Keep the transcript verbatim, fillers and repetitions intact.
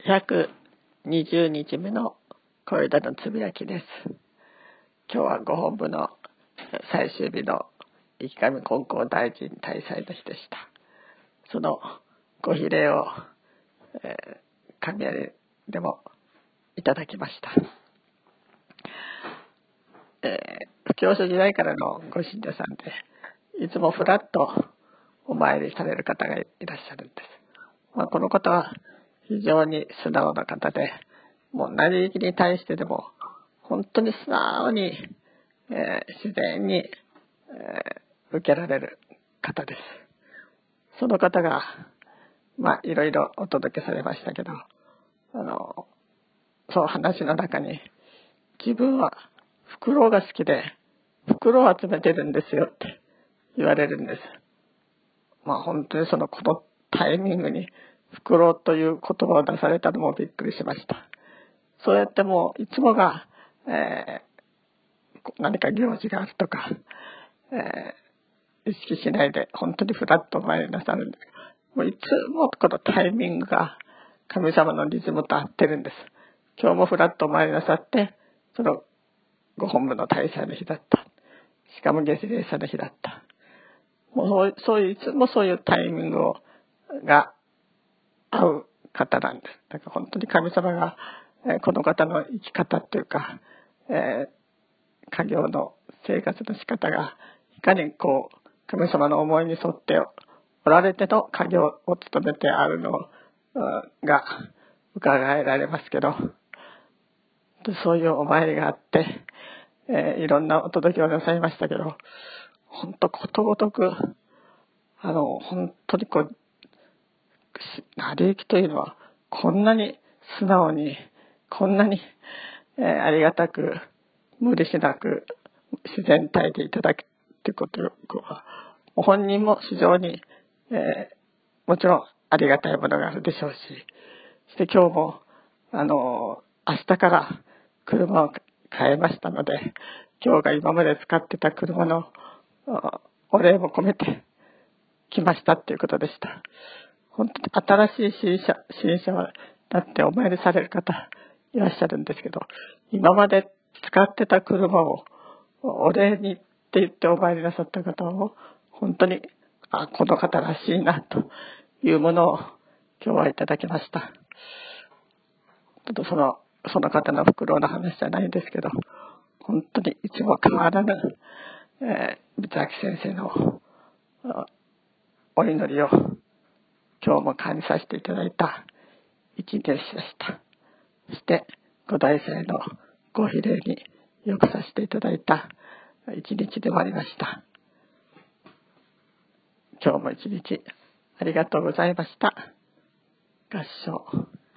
ひゃくにじゅうにちめの小枝のつぶやきです。今日はご本部の最終日の池上金光大臣大祭の日でした。そのご比例を、えー、神有でもいただきました。えー、布教書時代からのご信者さんで、いつもふらっとお参りされる方がいらっしゃるんです。まあ、この方は非常に素直な方で、もう何に対してでも本当に素直に、えー、自然に、えー、受けられる方です。その方がまあいろいろお届けされましたけど、あのそう話の中に、自分はフクロウが好きでフクロウを集めてるんですよって言われるんです。まあ本当にそのこのタイミングにフクロウという言葉を出されたのもびっくりしました。そうやってもういつもが、えー、何か行事があるとか、えー、意識しないで本当にフラッとお参りなさるんです。もういつもこのタイミングが神様のリズムと合ってるんです。今日もフラッとお参りなさって、そのご本部の大祭の日だった。しかも月齢者の日だった。もうそう、そういういつもそういうタイミングをが合う方なんです。だから本当に神様が、えー、この方の生き方というか、えー、家業の生活の仕方がいかにこう神様の思いに沿っておられての家業を務めてあるのが伺えられますけど、そういうお参りがあって、えー、いろんなお届けをなさいましたけど、本当ことごとくあの本当にこう成り行きというのはこんなに素直にこんなに、えー、ありがたく無理しなく自然体でいただくということは本人も非常に、えー、もちろんありがたいものがあるでしょうし、そして今日もあの明日から車を変えましたので、今日が今まで使ってた車のお礼も込めて来ましたということでした。本当に新しい新車、新車はだってお参りされる方いらっしゃるんですけど、今まで使ってた車をお礼にって言ってお参りなさった方を本当にあこの方らしいなというものを今日はいただきました。ちょっとそのその方の袋の話じゃないんですけど、本当にいつも変わらぬ、えー、三崎先生のお祈りを今日も感じさせていただいた一日でした。そしてご大祭のご比例によくさせていただいた一日でもありました。今日も一日ありがとうございました。合唱。